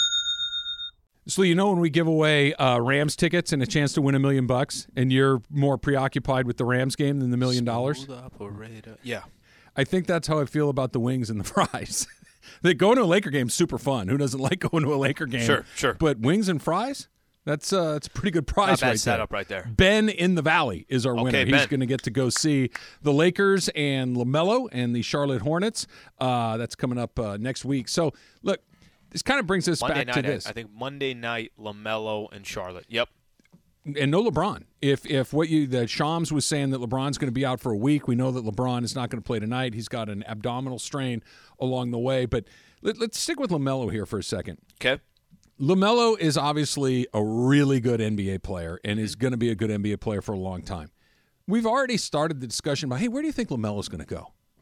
S1: So you know when we give away uh, Rams tickets and a chance to win a million bucks, and you're more preoccupied with the Rams game than the million dollars?
S2: Smooth operator. Yeah.
S1: I think that's how I feel about the wings and the fries. They going to a Laker game is super fun. Who doesn't like going to a Laker game?
S2: Sure, sure.
S1: But wings and fries? That's uh, that's a pretty good prize
S2: Not bad
S1: right
S2: setup
S1: there.
S2: right there.
S1: Ben in the Valley is our
S2: Okay,
S1: winner. He's
S2: Ben.
S1: going to get to go see the Lakers and LaMelo and the Charlotte Hornets. Uh, that's coming up uh, next week. So, look, this kind of brings us
S2: Monday
S1: back
S2: night,
S1: to this.
S2: I think Monday night, LaMelo and Charlotte. Yep.
S1: And no LeBron. If if what you the Shams was saying that LeBron's going to be out for a week, we know that LeBron is not going to play tonight. He's got an abdominal strain along the way. But let, let's stick with LaMelo here for a second.
S2: Okay.
S1: LaMelo is obviously a really good N B A player and is going to be a good N B A player for a long time. We've already started the discussion about, hey, where do you think LaMelo's going to go?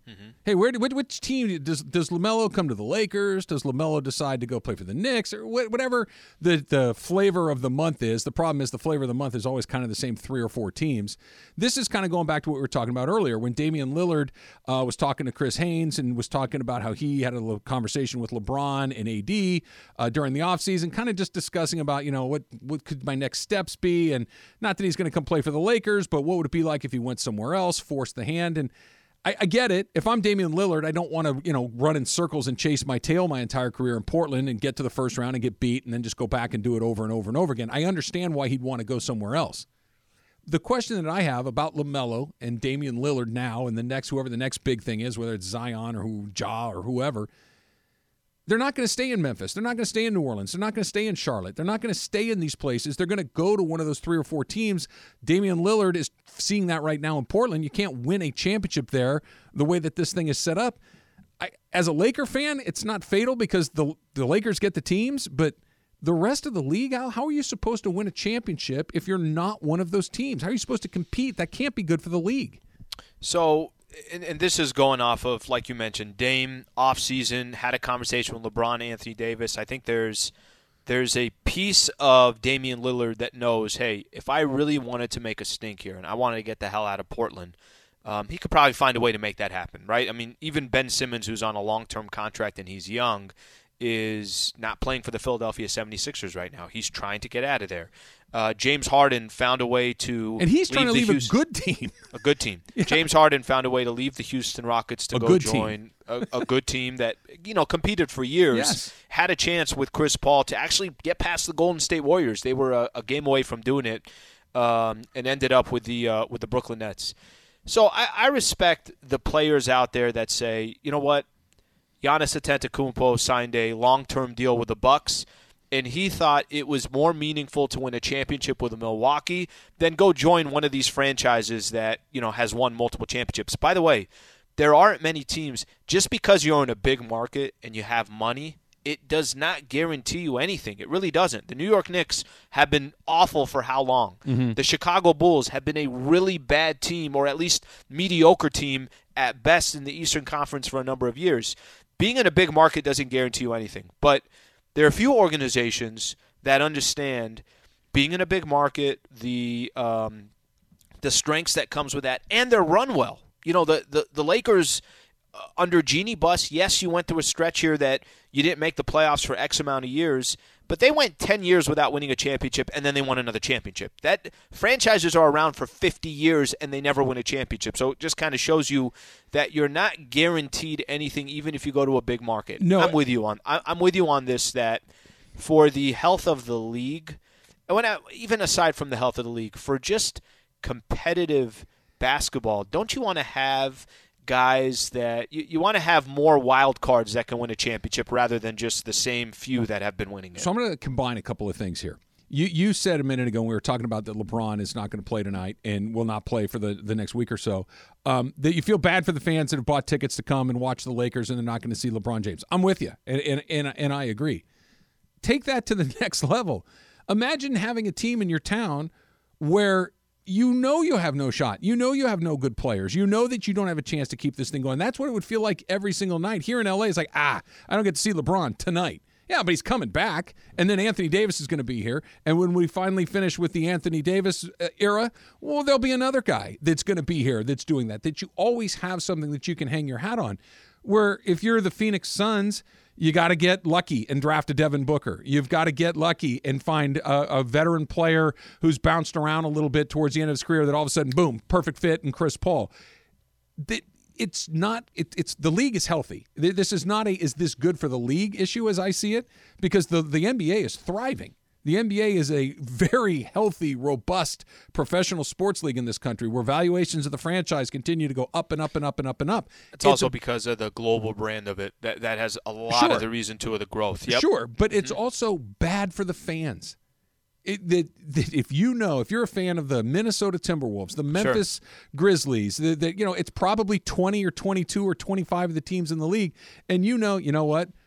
S2: Mm-hmm.
S1: Hey, where which, which team does does LaMelo come to the Lakers? Does LaMelo decide to go play for the Knicks or wh- whatever the the flavor of the month is? The problem is the flavor of the month is always kind of the same three or four teams. This is kind of going back to what we were talking about earlier when Damian Lillard uh, was talking to Chris Haynes and was talking about how he had a little conversation with LeBron and A D uh, during the offseason, kind of just discussing about, you know, what what could my next steps be, and not that he's going to come play for the Lakers, but what would it be like if he went somewhere else, forced the hand. And I, I get it. If I'm Damian Lillard, I don't want to, you know, run in circles and chase my tail my entire career in Portland and get to the first round and get beat and then just go back and do it over and over and over again. I understand why he'd want to go somewhere else. The question that I have about LaMelo and Damian Lillard now and the next, whoever the next big thing is, whether it's Zion or who, Ja or whoever, they're not going to stay in Memphis. They're not going to stay in New Orleans. They're not going to stay in Charlotte. They're not going to stay in these places. They're going to go to one of those three or four teams. Damian Lillard is seeing that right now in Portland. You can't win a championship there the way that this thing is set up. I, as a Laker fan, it's not fatal because the the Lakers get the teams, but the rest of the league, how, how are you supposed to win a championship if you're not one of those teams? How are you supposed to compete? That can't be good for the league.
S2: So, and, and this is going off of, like you mentioned, Dame offseason, had a conversation with LeBron, Anthony Davis. I think there's there's a piece of Damian Lillard that knows, hey, if I really wanted to make a stink here and I wanted to get the hell out of Portland, um, he could probably find a way to make that happen, right? I mean, even Ben Simmons, who's on a long-term contract and he's young, is not playing for the Philadelphia seventy-sixers right now. He's trying to get out of there. Uh, James Harden found a way to
S1: And he's trying to leave
S2: Houston,
S1: a good team.
S2: A good team.
S1: Yeah.
S2: James Harden found a way to leave the Houston Rockets to
S1: A
S2: go
S1: good
S2: join a, a good team that, you know, competed for years,
S1: Yes.
S2: had a chance with Chris Paul to actually get past the Golden State Warriors. They were a, a game away from doing it, um, and ended up with the uh, with the Brooklyn Nets. So I, I respect the players out there that say, you know what, Giannis Antetokounmpo signed a long-term deal with the Bucks, and he thought it was more meaningful to win a championship with Milwaukee than go join one of these franchises that, you know, has won multiple championships. By the way, there aren't many teams. Just because you're in a big market and you have money, it does not guarantee you anything. It really doesn't. The New York Knicks have been awful for how long?
S1: Mm-hmm.
S2: The Chicago Bulls have been a really bad team, or at least mediocre team at best in the Eastern Conference for a number of years. Being in a big market doesn't guarantee you anything. But there are a few organizations that understand being in a big market, the um, the strengths that comes with that, and they're run well. You know, the, the, the Lakers uh, under Jeannie Buss, yes, you went through a stretch here that you didn't make the playoffs for X amount of years, but they went ten years without winning a championship, and then they won another championship. That franchises are around for fifty years, and they never win a championship. So it just kind of shows you that you're not guaranteed anything, even if you go to a big market.
S1: No,
S2: I'm with you on. I'm with you on this. That for the health of the league, and when I, even aside from the health of the league, for just competitive basketball, don't you want to have guys that you, you want to have more wild cards that can win a championship rather than just the same few that have been winning it?
S1: So I'm going to combine a couple of things here. You you said a minute ago when we were talking about that LeBron is not going to play tonight and will not play for the, the next week or so, um, that you feel bad for the fans that have bought tickets to come and watch the Lakers and they're not going to see LeBron James. I'm with you, and, and, and, and I agree. Take that to the next level. Imagine having a team in your town where you know you have no shot. You know you have no good players. You know that you don't have a chance to keep this thing going. That's what it would feel like every single night. Here in L A, it's like, ah, I don't get to see LeBron tonight. Yeah, but he's coming back, and then Anthony Davis is going to be here. And when we finally finish with the Anthony Davis era, well, there'll be another guy that's going to be here that's doing that, that you always have something that you can hang your hat on. Where if you're the Phoenix Suns, you got to get lucky and draft a Devin Booker. You've got to get lucky and find a, a veteran player who's bounced around a little bit towards the end of his career that all of a sudden, boom, perfect fit, and Chris Paul. That it's not. It, it's the league is healthy. This is not a is this good for the league issue as I see it, because the the N B A is thriving. The N B A is a very healthy, robust professional sports league in this country where valuations of the franchise continue to go up and up and up and up and up.
S2: It's, it's
S1: a,
S2: also because of the global brand of it. That that has a lot
S1: sure.
S2: of the reason to the growth. Yep.
S1: Sure, but it's
S2: mm-hmm.
S1: also bad for the fans. It, that, that if you know, if you're a fan of the Minnesota Timberwolves, the Memphis sure. Grizzlies, that you know, it's probably twenty or twenty-two or twenty-five of the teams in the league, and you know, you know what?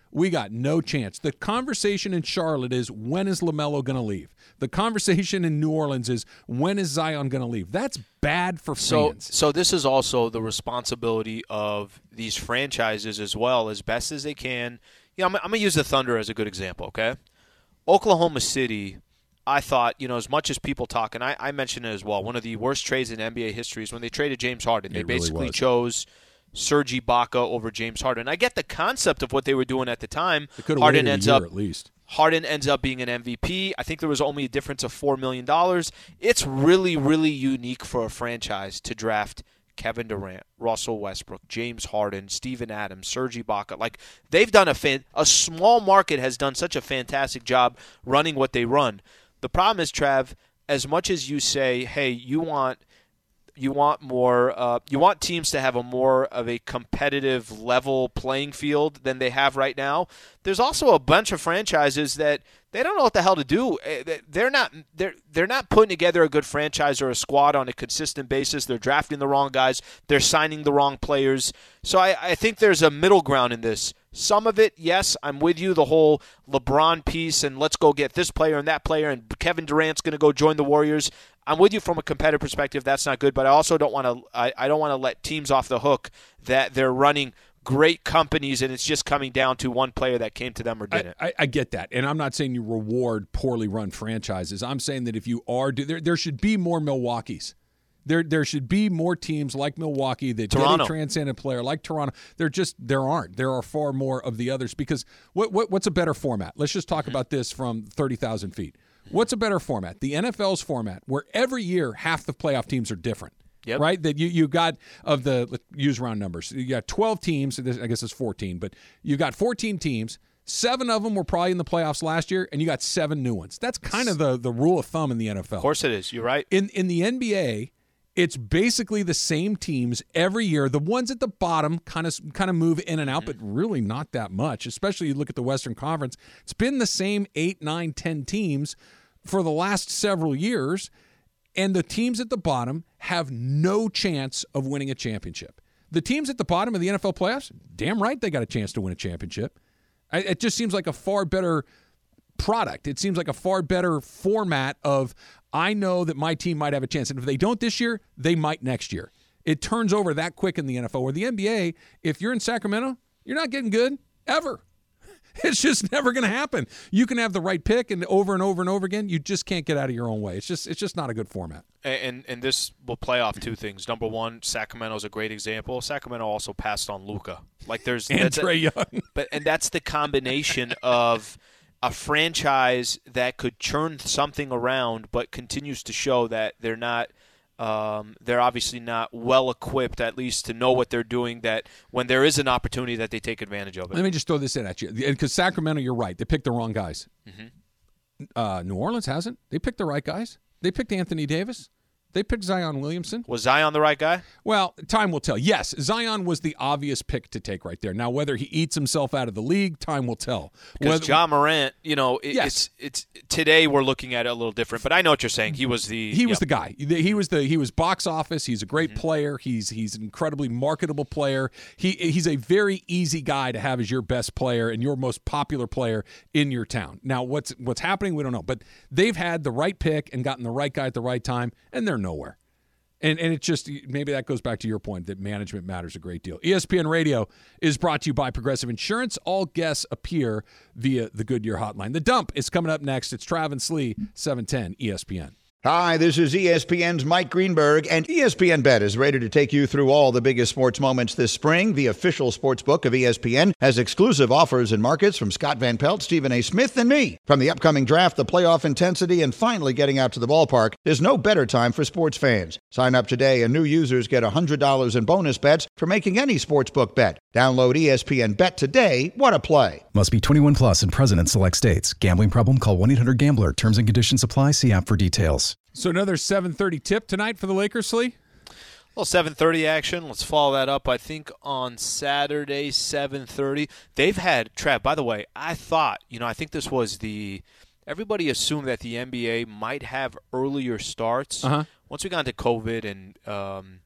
S1: we got no chance. The conversation in Charlotte is, when is LaMelo going to leave? The conversation in New Orleans is, when is Zion going to leave? That's bad for fans.
S2: So, so this is also the responsibility of these franchises as well, as best as they can. You know, I'm, I'm going to use the Thunder as a good example, okay? Oklahoma City, I thought, you know, as much as people talk, and I, I mentioned it as well, one of the worst trades in N B A history is when they traded James Harden. They
S1: It really
S2: basically
S1: was.
S2: chose Serge Ibaka over James Harden. I get the concept of what they were doing at the time.
S1: They could have
S2: Harden
S1: waited
S2: ends
S1: a year
S2: up
S1: at least.
S2: Harden ends up being an M V P. I think there was only a difference of four million dollars. It's really, really unique for a franchise to draft Kevin Durant, Russell Westbrook, James Harden, Steven Adams, Serge Ibaka. Like, they've done a fan- a small market has done such a fantastic job running what they run. The problem is, Trav, as much as you say, hey, you want you want more uh, you want teams to have a more of a competitive level playing field than they have right now, there's also a bunch of franchises that they don't know what the hell to do. They're not they're they're not putting together a good franchise or a squad on a consistent basis. They're drafting the wrong guys. They're signing the wrong players. So I, I think there's a middle ground in this. Some of it, yes, I'm with you, the whole LeBron piece and let's go get this player and that player and Kevin Durant's going to go join the Warriors. I'm with you from a competitive perspective. That's not good, but I also don't want to I, I don't want to let teams off the hook that they're running great companies and it's just coming down to one player that came to them or didn't.
S1: I, I, I get that, and I'm not saying you reward poorly run franchises. I'm saying that if you are, there there should be more Milwaukees. There there should be more teams like Milwaukee that
S2: Toronto.
S1: get a transcendent player like Toronto. There just there aren't. There are far more of the others because what, what what's a better format? Let's just talk mm-hmm. about this from thirty thousand feet. What's a better format? The N F L's format, where every year half the playoff teams are different.
S2: Yep. Right?
S1: That you you got of the, let's use round numbers. You got twelve teams. I guess it's fourteen, but you got fourteen teams. Seven of them were probably in the playoffs last year, and you got seven new ones. That's kind of the, the rule of thumb in the N F L.
S2: Of course it is. You're right.
S1: In in the N B A, it's basically the same teams every year. The ones at the bottom kind of kind of move in and out, mm-hmm. but really not that much. Especially you look at the Western Conference. It's been the same eight, nine, ten teams for the last several years, and the teams at the bottom have no chance of winning a championship. The teams at the bottom of the N F L playoffs, damn right they got a chance to win a championship. It just seems like a far better product. It seems like a far better format of, I know that my team might have a chance, and if they don't this year, they might next year. It turns over that quick in the N F L. Where the N B A, if you're in Sacramento, you're not getting good ever. It's just never going to happen. You can have the right pick, and over and over and over again, you just can't get out of your own way. It's just it's just not a good format.
S2: And, and and this will play off two things. Number one, Sacramento's a great example. Sacramento also passed on Luka. Like there's
S1: and Trae Young.
S2: But and that's the combination of a franchise that could churn something around, but continues to show that they're not. Um, they're obviously not well equipped, at least, to know what they're doing, that when there is an opportunity that they take advantage of it.
S1: Let me just throw this in at you. Because Sacramento, you're right. They picked the wrong guys. Mm-hmm. Uh, New Orleans hasn't. They picked the right guys. They picked Anthony Davis. They picked Zion Williamson.
S2: Was Zion the right guy?
S1: Well, time will tell. Yes, Zion was the obvious pick to take right there. Now, whether he eats himself out of the league, time will tell.
S2: Because Ja Morant, you know, it,
S1: yes.
S2: it's it's today we're looking at it a little different. But I know what you're saying. He was the
S1: he was
S2: yep.
S1: the guy. He was the he was box office. He's a great
S2: Mm-hmm.
S1: player. He's he's an incredibly marketable player. He he's a very easy guy to have as your best player and your most popular player in your town. Now, what's what's happening? We don't know. But they've had the right pick and gotten the right guy at the right time, and they're nowhere. And and it just, maybe that goes back to your point that management matters a great deal. E S P N Radio is brought to you by Progressive Insurance. All guests appear via the Goodyear hotline. The Dump is coming up next. It's Travis Lee, seven ten E S P N.
S9: Hi, this is E S P N's Mike Greenberg, and E S P N Bet is ready to take you through all the biggest sports moments this spring. The official sports book of E S P N has exclusive offers and markets from Scott Van Pelt, Stephen A. Smith, and me. From the upcoming draft, the playoff intensity, and finally getting out to the ballpark, there's no better time for sports fans. Sign up today, and new users get one hundred dollars in bonus bets for making any sportsbook bet. Download E S P N Bet today. What a play.
S8: Must be twenty-one plus and present in select states. Gambling problem? Call one eight hundred gambler. Terms and conditions apply. See app for details.
S1: So another seven thirty tip tonight for the Lakers, Slee?
S2: Well, seven thirty action. Let's follow that up, I think, on Saturday, seven thirty. They've had, Trav, by the way, I thought, you know, I think this was the – everybody assumed that the N B A might have earlier starts.
S1: Uh-huh.
S2: Once we got into COVID and, um,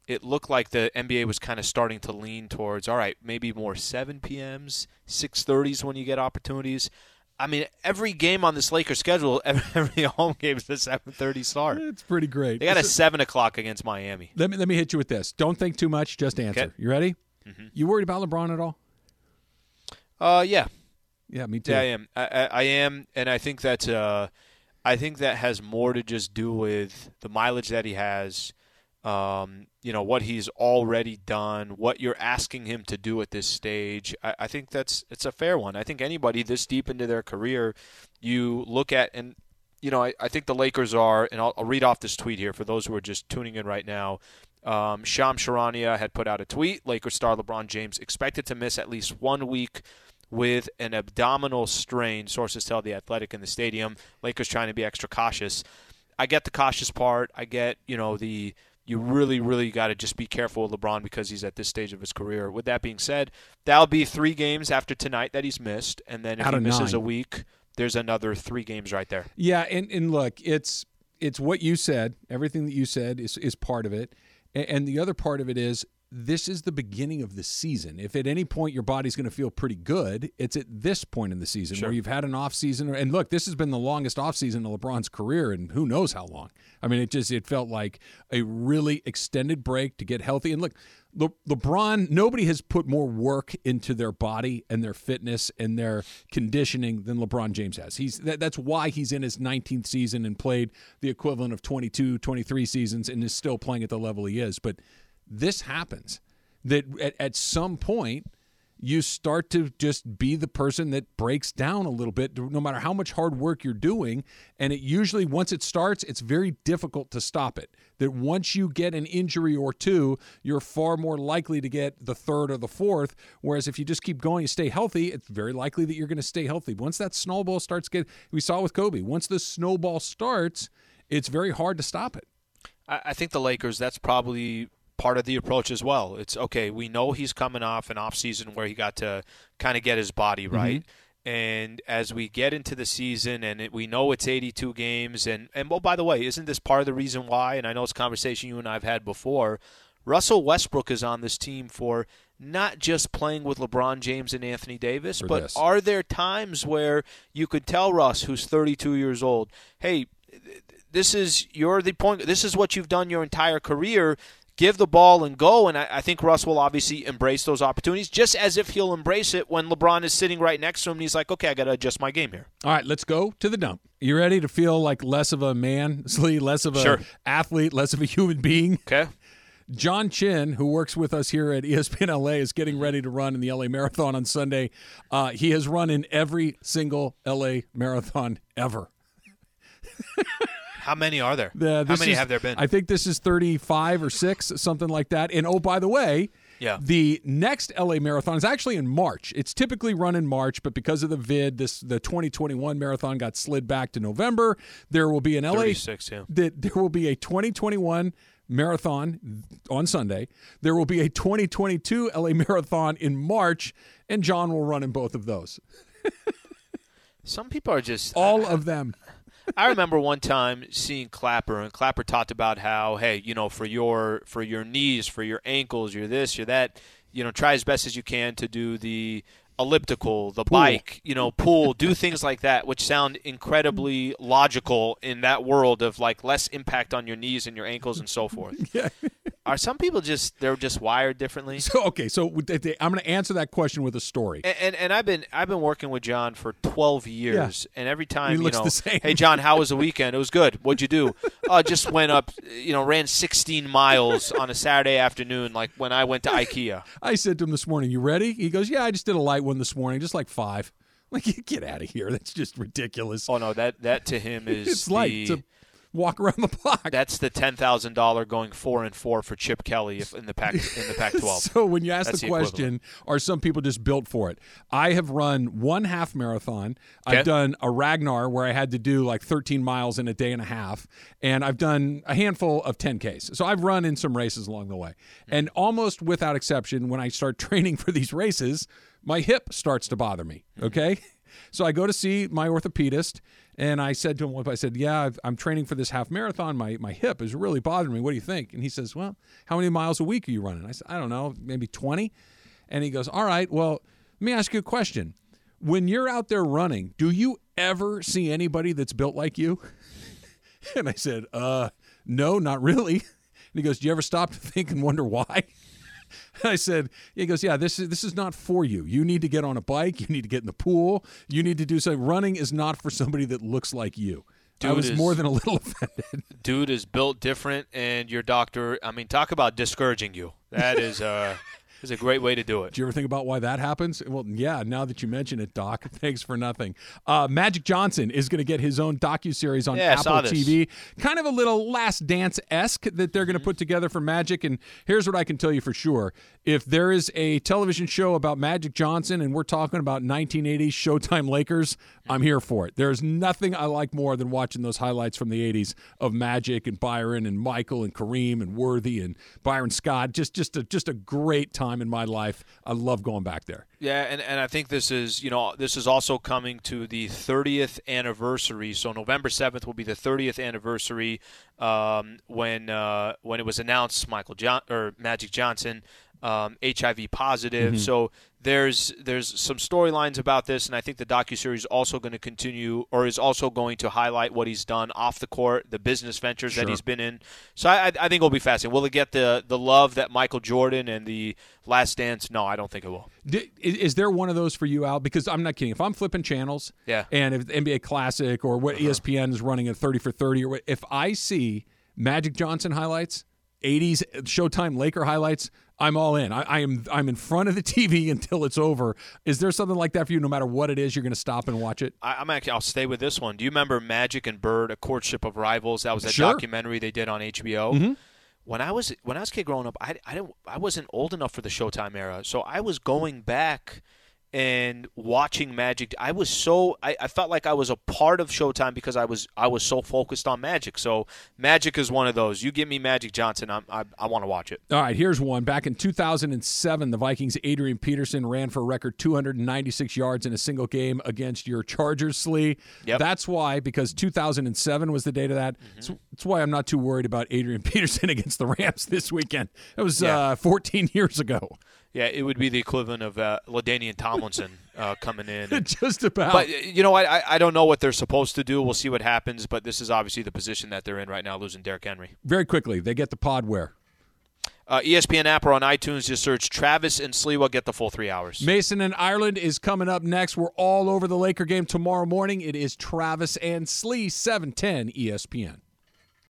S2: it looked like the N B A was kind of starting to lean towards, all right, maybe more seven p.m.s, six thirties when you get opportunities. I mean, every game on this Lakers schedule, every, every home game is a seven thirty start.
S1: It's pretty great.
S2: They got a seven o'clock against Miami.
S1: Let me let me hit you with this. Don't think too much. Just answer.
S2: Okay.
S1: You ready?
S2: Mm-hmm.
S1: You worried about LeBron at all?
S2: Uh, yeah.
S1: Yeah, me too.
S2: Yeah, I am. I, I, I am, and I think that uh, I think that has more to just do with the mileage that he has. Um, you know, what he's already done, what you're asking him to do at this stage. I, I think that's it's a fair one. I think anybody this deep into their career, you look at, and, you know, I, I think the Lakers are, and I'll, I'll read off this tweet here for those who are just tuning in right now. Um, Shams Charania had put out a tweet. Lakers star LeBron James expected to miss at least one week with an abdominal strain, sources tell The Athletic in the stadium. Lakers trying to be extra cautious. I get the cautious part. I get, you know, the you really, really got to just be careful with LeBron because he's at this stage of his career. With that being said, that'll be three games after tonight that he's missed, and then if
S1: Out
S2: he
S1: of
S2: misses
S1: nine.
S2: a week, there's another three games right there.
S1: Yeah, and, and look, it's it's what you said. Everything that you said is is part of it. And, and the other part of it is this is the beginning of the season. If at any point your body's going to feel pretty good, it's at this point in the season
S2: Sure.
S1: where you've had an off season. And look, this has been the longest off season of LeBron's career, and who knows how long. I mean, it just it felt like a really extended break to get healthy. And look, Le- LeBron, nobody has put more work into their body and their fitness and their conditioning than LeBron James has. He's that, that's why he's in his nineteenth season and played the equivalent of twenty-two, twenty-three seasons and is still playing at the level he is. But this happens, that at, at some point you start to just be the person that breaks down a little bit, no matter how much hard work you're doing. And it usually, once it starts, it's very difficult to stop it. That once you get an injury or two, you're far more likely to get the third or the fourth. Whereas if you just keep going and stay healthy, it's very likely that you're going to stay healthy. Once that snowball starts getting, we saw with Kobe, once the snowball starts, it's very hard to stop it.
S2: I, I think the Lakers, that's probably part of the approach as well. It's, okay, we know he's coming off an offseason where he got to kind of get his body right. Mm-hmm. And as we get into the season, and it, we know it's eighty-two games, and, and well, by the way, isn't this part of the reason why, and I know it's a conversation you and I have had before, Russell Westbrook is on this team for not just playing with LeBron James and Anthony Davis,
S1: For
S2: but
S1: this.
S2: are there times where you could tell Russ, who's thirty-two years old, hey, this is you're the point. This is what you've done your entire career. Give the ball and go, and I, I think Russ will obviously embrace those opportunities, just as if he'll embrace it when LeBron is sitting right next to him and he's like, okay, I got to adjust my game here.
S1: All right, let's go to the dump. You ready to feel like less of a man, less of a
S2: Sure.
S1: athlete, less of a human being?
S2: Okay.
S1: John Chin, who works with us here at E S P N L A, is getting ready to run in the L A Marathon on Sunday. Uh, he has run in every single L A Marathon ever.
S2: How many are there?
S1: The-
S2: How
S1: this
S2: many
S1: is-
S2: have there been?
S1: I think this is thirty-five or six, something like that. And, oh, by the way,
S2: Yeah.
S1: the next L A Marathon is actually in March. It's typically run in March, but because of the vid, this the twenty twenty-one marathon got slid back to November. There will be an L A
S2: thirty-six, yeah.
S1: that there will be a twenty twenty-one marathon on Sunday. There will be a twenty twenty-two L A Marathon in March, and John will run in both of those.
S2: Some people are just
S1: All of them.
S2: I remember one time seeing Clapper, and Clapper talked about how, hey, you know, for your for your knees, for your ankles, you're this, you're that, you know, try as best as you can to do the elliptical, the bike, you know, pool, do things like that, which sound incredibly logical in that world of like less impact on your knees and your ankles and so forth.
S1: Yeah.
S2: Are some people just they're just wired differently?
S1: So okay, so with the- I'm going to answer that question with a story.
S2: And, and and I've been I've been working with John for twelve years, and every time
S1: He
S2: you
S1: looks
S2: know,
S1: the same.
S2: hey John, how was the weekend? It was good. What'd you do? Oh, just went up, you know, ran sixteen miles on a Saturday afternoon, like when I went to IKEA.
S1: I said to him this morning, "You ready?" He goes, "Yeah, I just did a light one this morning, just like five." I'm like, get out of here! That's just ridiculous.
S2: Oh no, that that to him is
S1: It's light
S2: the,
S1: to walk around the block.
S2: that's the ten thousand dollar going four and four for Chip Kelly if in the Pac in the Pac twelve.
S1: So when you ask
S2: That's
S1: the
S2: the
S1: question,
S2: equivalent.
S1: are some people just built for it? I have run one half marathon.
S2: Okay.
S1: I've done a Ragnar where I had to do like thirteen miles in a day and a half, and I've done a handful of ten Ks. So I've run in some races along the way. And almost without exception, when I start training for these races, my hip starts to bother me, okay? So I go to see my orthopedist, and I said to him, I said, yeah, I've, I'm training for this half marathon. My my hip is really bothering me. What do you think? And he says, well, how many miles a week are you running? I said, I don't know, maybe twenty. And he goes, all right, well, let me ask you a question. When you're out there running, do you ever see anybody that's built like you? And I said, uh, no, not really. And he goes, do you ever stop to think and wonder why? I said, he goes, yeah, this is this is not for you. You need to get on a bike. You need to get in the pool. You need to do something. Running is not for somebody that looks like you. Dude I was is, more than a little offended.
S2: Dude is built different, and your doctor, I mean, talk about discouraging you. That is uh, is a great way to do it.
S1: Do you ever think about why that happens? Well, yeah, now that you mention it, Doc, thanks for nothing. Uh, Magic Johnson is going to get his own docuseries on
S2: yeah,
S1: Apple T V. Kind of a little Last Dance-esque that they're going to mm-hmm. put together for Magic, and here's what I can tell you for sure. If there is a television show about Magic Johnson and we're talking about nineteen eighties Showtime Lakers, I'm here for it. There's nothing I like more than watching those highlights from the eighties of Magic and Byron and Michael and Kareem and Worthy and Byron Scott. Just just a, just a great time in my life. I love going back there.
S2: Yeah, and, and I think this is, you know, this is also coming to the thirtieth anniversary. So November seventh will be the thirtieth anniversary um, when uh, when it was announced Michael John or Magic Johnson um, H I V positive. Mm-hmm. So there's there's some storylines about this, and I think the docuseries is also going to continue, or is also going to highlight what he's done off the court, the business ventures sure. that he's been in. So I, I think it'll be fascinating. Will it get the the love that Michael Jordan and the Last Dance? No, I don't think it will.
S1: Is there one of those for you, Al? Because I'm not kidding. If I'm flipping channels,
S2: yeah.
S1: and if N B A Classic or what uh-huh. E S P N is running at thirty for thirty, or what, if I see Magic Johnson highlights, eighties Showtime Laker highlights, I'm all in. I, I am I'm in front of the T V until it's over. Is there something like that for you? No matter what it is, you're going to stop and watch it?
S2: I, I'm actually. I'll stay with this one. Do you remember Magic and Bird, A Courtship of Rivals? That was a
S1: sure.
S2: documentary they did on H B O.
S1: Mm-hmm.
S2: When I was when I was a kid growing up, I I didn't I wasn't old enough for the Showtime era, so I was going back and watching Magic. I was so I, I felt like I was a part of Showtime because I was I was so focused on Magic. So Magic is one of those. You give me Magic Johnson, I'm, I I want to watch it.
S1: All right, here's one. Back in two thousand seven, the Vikings' Adrian Peterson ran for a record two hundred ninety-six yards in a single game against your Chargers, Slee.
S2: Yep.
S1: That's why, because two thousand seven was the date of that. Mm-hmm. That's why I'm not too worried about Adrian Peterson against the Rams this weekend. It was yeah. uh, fourteen years ago.
S2: Yeah, it would be the equivalent of uh, LaDainian Tomlinson uh, coming in. And,
S1: Just about.
S2: But, you know, I, I don't know what they're supposed to do. We'll see what happens, but this is obviously the position that they're in right now, losing Derrick Henry.
S1: Very quickly, they get the pod where?
S2: Uh, E S P N app or on iTunes. Just search Travis and Sliwa. Get the full three hours.
S1: Mason and Ireland is coming up next. We're all over the Laker game tomorrow morning. It is Travis and Slee, seven ten E S P N.